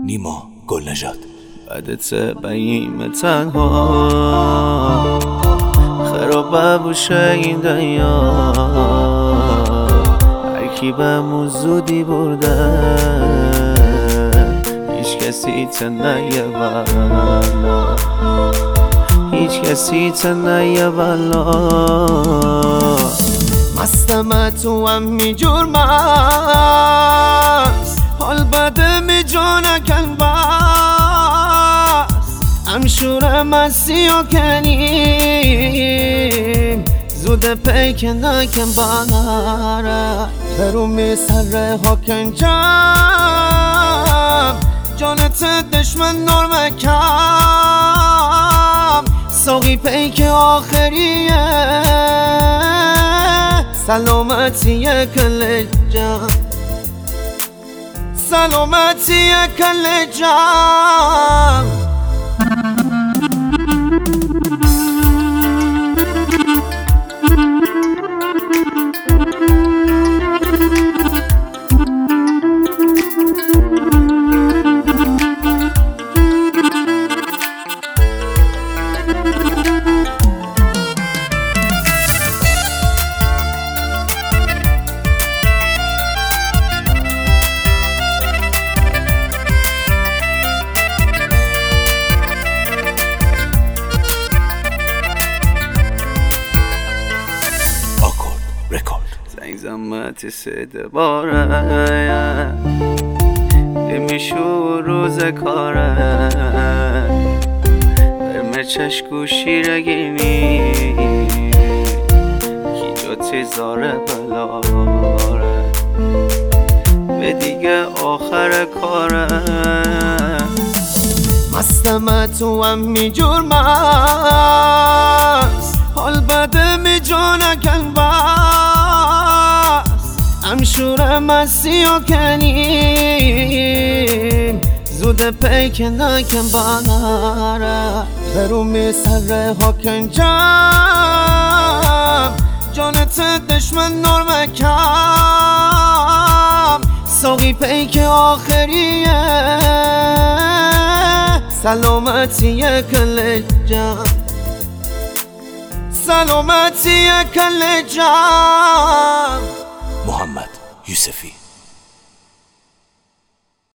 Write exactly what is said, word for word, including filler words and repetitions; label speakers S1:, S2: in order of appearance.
S1: نیما گلنژاد.
S2: بدت بیم تنها خراب بوشه این دنیا، هرکی بهمون زودی برده، هیچ کسی تنیه والا، هیچ کسی تنیه والا. مستم تو هم می جرم است، حال بده می جونکن بس، همشور مستی و کنیم زود پیک نکن بره، برومی سر حاکن جم جانت دشمن نرمه کم، ساقی پیک آخریه سلامتی کل جم، سلامتی کل جم. زنگ زمت سه باره میشو روز کاره، برمه چشکو شیرگینی کی جاتی زاره بلاره، به دیگه آخر کاره. مستم تو هم می جرم است، حال بده می جونکن بس، همشور مستی و کنیم زود پیک نکن بره، برومی سر حاکن جم جانت دشمن نرمه کم، ساقی پیک آخریه سلامتی کل جم، سلامتی کل جم.
S1: محمد یوسفی.